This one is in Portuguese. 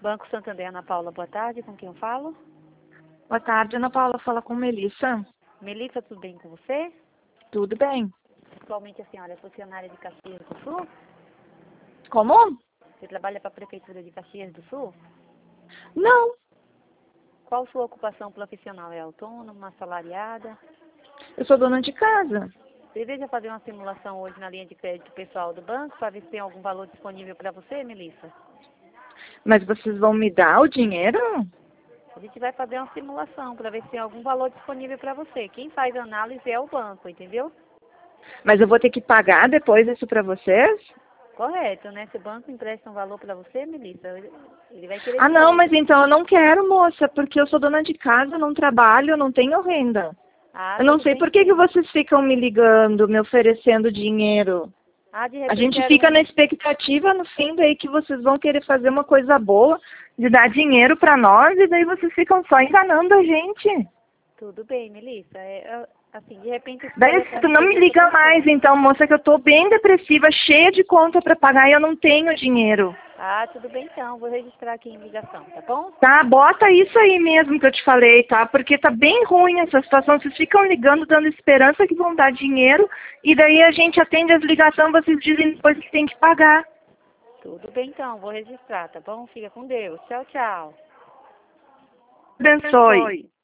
Banco Santander, Ana Paula, boa tarde. Com quem eu falo? Boa tarde, Ana Paula. Fala com Melissa. Melissa, tudo bem com você? Tudo bem. Atualmente a senhora é funcionária de Caxias do Sul? Como? Você trabalha para a Prefeitura de Caxias do Sul? Não, Qual sua ocupação profissional? É autônoma, assalariada? eu sou dona de casa. Deseja fazer uma simulação hoje na linha de crédito pessoal do banco para ver se tem algum valor disponível para você, Melissa? Mas vocês vão me dar o dinheiro? A gente vai fazer uma simulação para ver se tem algum valor disponível para você. Quem faz a análise é o banco, entendeu? Mas eu vou ter que pagar depois isso para vocês? Correto, né? Se o banco empresta um valor para você, Melissa, ele vai querer Ah, de não, volta. mas então eu não quero, moça, porque eu sou dona de casa, eu não trabalho, eu não tenho renda. Ah, Eu não tudo sei bem por que então. vocês ficam me ligando, me oferecendo dinheiro. Ah, de A repente gente era fica na um... expectativa no fim daí que vocês vão querer fazer uma coisa boa, de dar dinheiro para nós, e daí vocês ficam só enganando a gente. Tudo bem, Melissa. Assim, de repente esse Daí tu telefone não me perdeu liga mais, cotação. então, moça, que eu tô bem depressiva, cheia de conta para pagar e eu não tenho dinheiro. Ah, tudo bem então. Vou registrar aqui em ligação, tá bom? Tá, bota isso aí mesmo que eu te falei, tá? Porque tá bem ruim essa situação. Vocês ficam ligando, dando esperança que vão dar dinheiro, e daí a gente atende as ligações, vocês dizem depois que tem que pagar. Tudo bem então. Vou registrar, tá bom? Fica com Deus. Tchau, tchau. Abençoe.